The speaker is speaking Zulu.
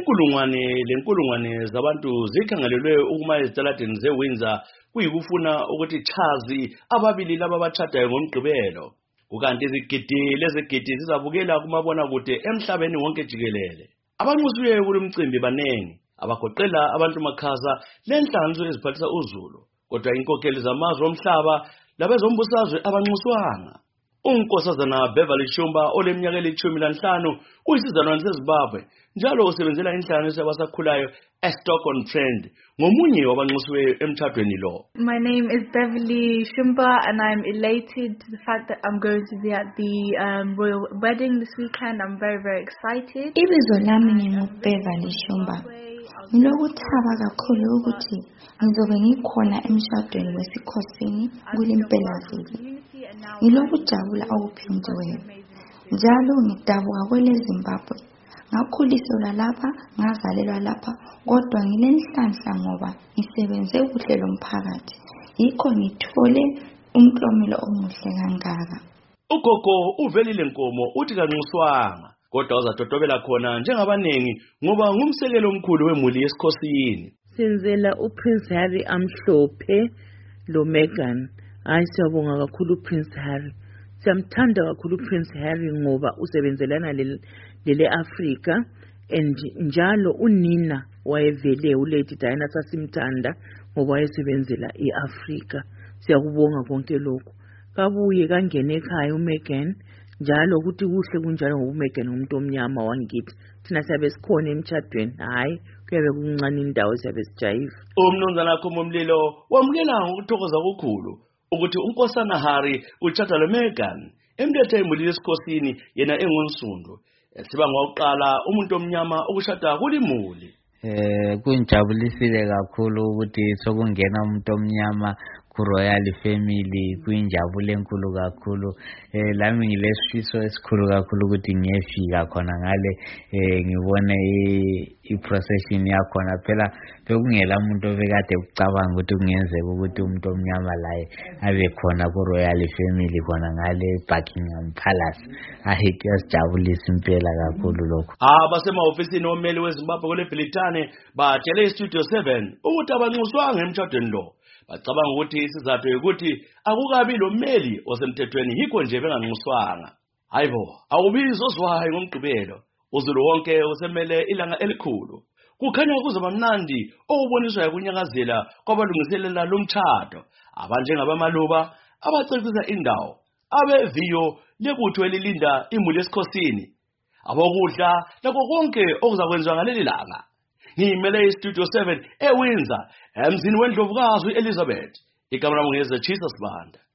lenkulungwane zabantu zikhangelelwe ukuma ezitaladini zeWindsor kuyikufuna ukuthi chazi ababili laba bachadayo ngomgqibelo. Kukanti izigidi lezigidi zizabukela kumabona kude emhlabeni wonke jikelele. Abanxusiwe kulomcimbi banengi, abagoqela abantu makhaza lenhlanganiso eziphathisa uzulu, kodwa inkokheli zamazwe omhlaba labezombusazwe abanxuswanga. Unkosazana Beverly Shumba oleminyaka eli-15 uyisizalwane seZimbabwe njalo usebenzela inhlanganiso yabasakhulayo eStock-on-Trent ngomunye wabanxusiwe emtshadweni lo. My name is Beverly Shumba and I'm elated to the fact that I'm going to be at the royal wedding this weekend. I'm very, very excited. Ibizo lami nginguBeverly Shumba. Ngilokuthaba kakhulu ukuthi ngizobe ngikhona emshadweni wesikhosini kulempelaviki. Ngilokujabula okuphindiweyo. Njalo ngidabuka kwele Zimbabwe. Ngakhuliselwa lapha, ngazalelwa lapha, kodwa nginenhlanhla ngoba ngisebenze kuhle lomphakathi. Yikho ngithole umklomelo omuhle kangaka. Ugogo uvelile Nkomo uthi kanxuswanga, kodwa uzadodobela khona njengabanengi ngoba ngumsekelo omkhulu wemuli yesikhosini. Senzela uPrince Harry amhlophe lo Meghan. Hayi siyabonga kakhulu uPrince Harry. Siyamthanda kakhulu uPrince Harry ngoba usebenzelana lele Africa and njalo unina wayevele uLady Diana sasimthanda ngoba wayesebenzela iAfrica. Siyakubonga konke lokho. Kabuye kangene ekhaya uMeghan njalo ukuthi kuhle kunjalo ngoba uMeghan umuntu omnyama wangithi. Thina siyabe sikhona emtshadweni. Hayi kuyabe kuncane indawo siyabe sijayiva. Umnumzana Khumulilo wamukela ngokuthokoza okukhulu ukuthi unkosana Harry utshada lo Meghan emlethe imuli yesikhosini yena engonsundu. Siba ngokuqala umuntu omnyama ukushada kulimuli. Kunjabulisile kakhulu ukuthi sokungena umuntu omnyama ku-royal family, kuyinjabulo enkulu kakhulu. Lami ngilesifiso esikhulu kakhulu ukuthi ngiyefika khona ngale ngibone i-procession yakhona. Phela bekungela umuntu obekade ucabanga ukuthi kungenzeka ukuthi umuntu omnyama laye abe khona ku-royal family khona ngale Buckingham Palace. Kuyasijabulisa impela kakhulu lokho. Abasemahofisini omeli weZimbabwe kule Britane batshele iStudio 7 ukuthi abanxuswanga emtshadweni lo. Bacabanga ukuthi isizathu ukuthi akukabi lo mmeli osemthethweni yikho nje benganxuswanga. Hayibo, awubizwa ozwayo ngomgqibelo. Uzulu wonke usemele ilanga elikhulu. Kukhanya kuzoba mnandi okuboniswa ukunyakazela kwabalungiselela lomtshado. Abanjengabamaluba abacecisa indawo, abeviyo lebutho elilinda imuli yesikhosini, abokudla lakho konke okuzakwenziwa ngaleli langa. Ngimele iStudio 7 eWindsor emzini wendlovukazi uElizabeth. Igama lami ngeze Jesus Banda.